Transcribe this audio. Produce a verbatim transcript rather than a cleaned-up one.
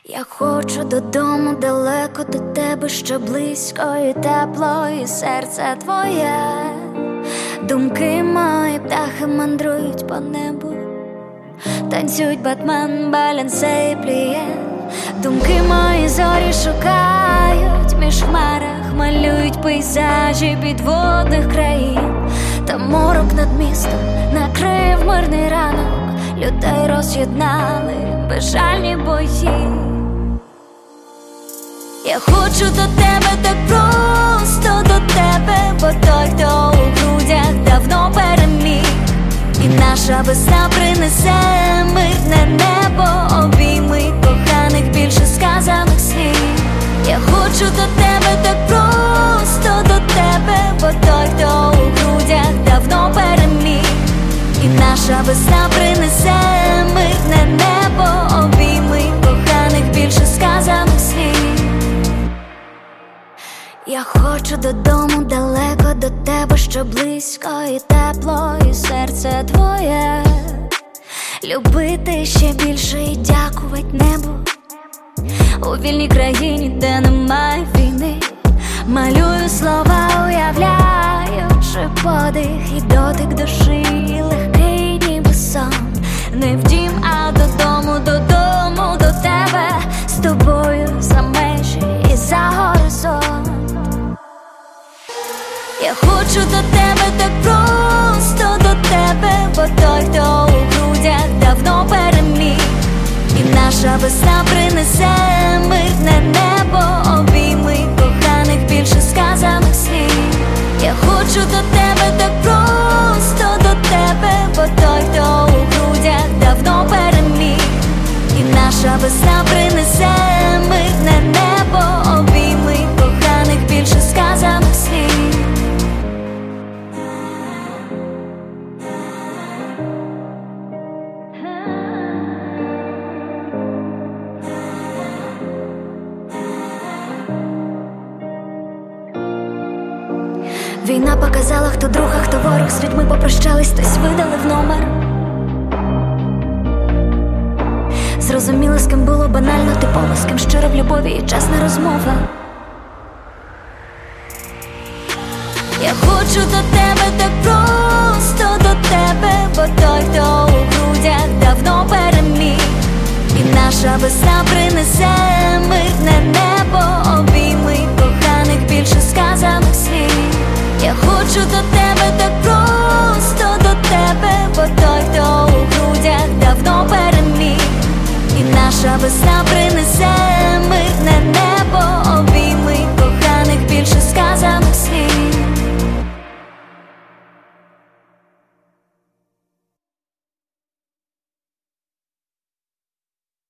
Я хочу додому, далеко до тебе, що близько і тепло, і серце твоє. Думки мої, птахи мандрують по небу, танцюють Батмен, Балянсе і Пліє. Думки мої зорі шукають між хмарах, малюють пейзажі підводних країн. Та морок над містом накрив мирний ранок, людей роз'єднали безжальні бої. Я хочу до тебе, так просто до тебе, бо той, хто у грудях давно переміг, і наша весна принесе мирне небо, обійми коханих більше сказаних слів. Я хочу до тебе, так просто до тебе, бо той, хто у грудях давно переміг, і наша весна принесе мирне небо, обійми коханих більше сказаних слів. Я хочу додому, далеко до тебе, що близько і тепло, і серце твоє. Любити ще більше і дякувати небу, у вільній країні, де немає війни. Малюю слова, уявляючи подих і дотик душі, легкий ніби сон. Не в дім, а додому, додому, до тебе, з тобою за межі і за горизонт. Я хочу до тебе, так просто до тебе, бо той, хто у грудях давно переміг, і наша весна принесе мирне небо, обійми коханих більше сказаних слів. Я хочу до тебе, так просто до тебе, бо той, хто у грудях давно переміг, і наша весна принесе мирне небо, обійми коханих більше сказаних слів. Війна показала, хто друг, а хто ворог. З людьми попрощались, хтось видалив номер. Зрозуміло, з ким було банально, типово, з ким щиро в любові і чесна розмова. Я хочу до тебе, так просто до тебе, бо той, хто у грудях давно переміг, і наша весна принесе мирне небо, обійми коханих більше сказаних слів. Я хочу до тебе, так просто до тебе, бо той, хто у грудях давно переміг, і наша весна принесе